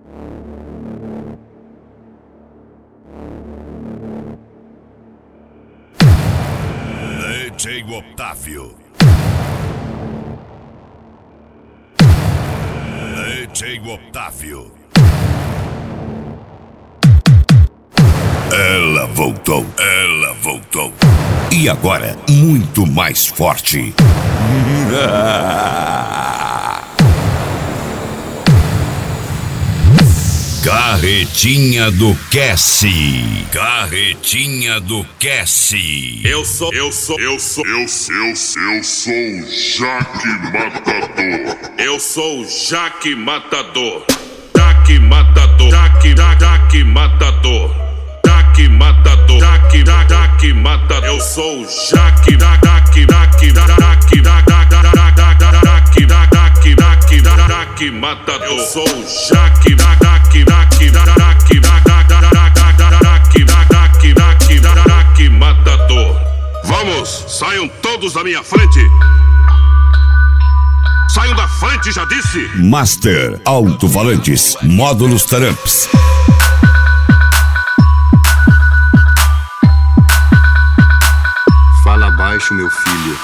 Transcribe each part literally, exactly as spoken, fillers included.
D J Otávio. D J Otávio. Ela voltou, ela voltou. E agora, muito mais forte. Carretinha do Cassie. Carretinha do Cassie. Eu sou, eu sou, eu sou, eu sou, eu sou, eu sou o Jaque Matador. Eu sou o Jaque Matador. Jaque Matador. Jaque, Jaque Matador. Jaque Matador. Jaque, Jaque Matador. Eu sou o Jaque, Jaque, Jaque, Jaque, Jaque, Jaque, Jaque, Jaque Matador. Eu sou o Jaque, Jaque, Jaque, Jaque, Jaque, Jaque Matador. Vamos, saiam todos da minha frente. Saiam da frente, já disse. Master Alto-Falantes, módulos Taramps. Fala baixo, meu filho.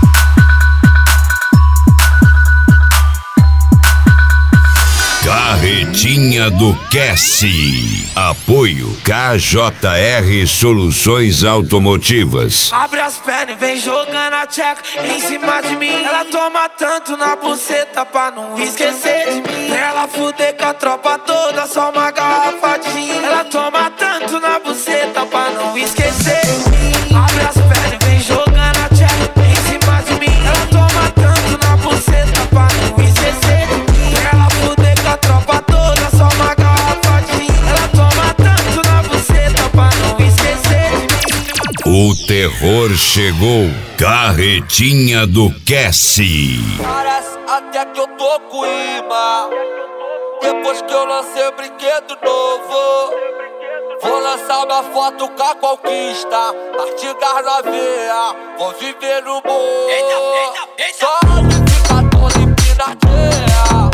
Carretinha do Cassie. Apoio K J R Soluções Automotivas. Abre as pernas e vem jogando a tcheca em cima de mim. Ela toma tanto na buceta pra não esquecer de mim. Pra ela fuder com a tropa toda, só uma garrafa de gin. Ela toma tanto na buceta pra não esquecer de mim. Abre as pernas e vem jogando a tcheca em cima de mim. Ela toma tanto na buceta pra não esquecer de mim. Pra ela fuder com a tropa toda, só uma garrafa de gin. Ela toma tanto na buceta pra não esquecer de mim. O terror chegou. Carretinha do Cassie. Parece até que eu tô com imã. Depois que eu lancei o brinquedo novo, vou lançar uma foto com a conquista. Artigas na veia, vou viver no morro. Só unificador e pirateia.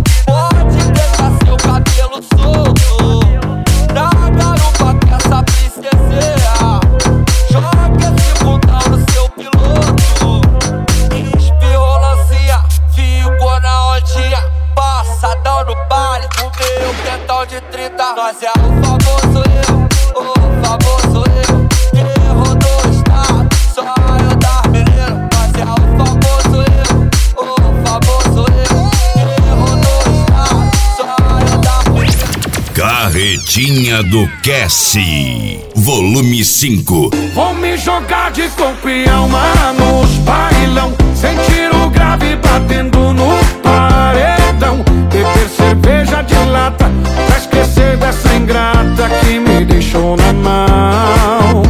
Pode deixar seu cabelo solto. Na garupa que essa princesa. Joga esse bundão no seu piloto. Espirrou lancinha, ficou na ondinha. Passadão no baile, com meu quentão de trinta. Nós é o famoso eu, o famoso eu. Que rodou o estado, só eu das meninas. Nós é o famoso eu, o famoso eu. Que rodou o estado, só eu das meninas. Carretinha do Cassie, volume cinco. Vou me jogar de corpo e alma nos bailão, sentir o grave batendo no paredão. Beber cerveja de lata pra esquecer dessa ingrata que me deixou na mão.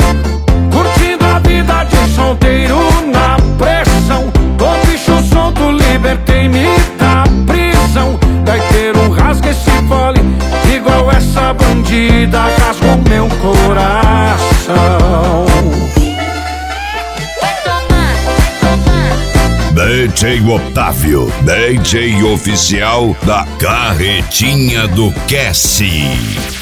Curtindo a vida de solteiro na pressão. Tô bicho solto, libertei-me da prisão. Daí ter um rasga esse fole, igual essa bandida rasgou meu coração. D J Otávio, D J oficial da Carretinha do Cassie.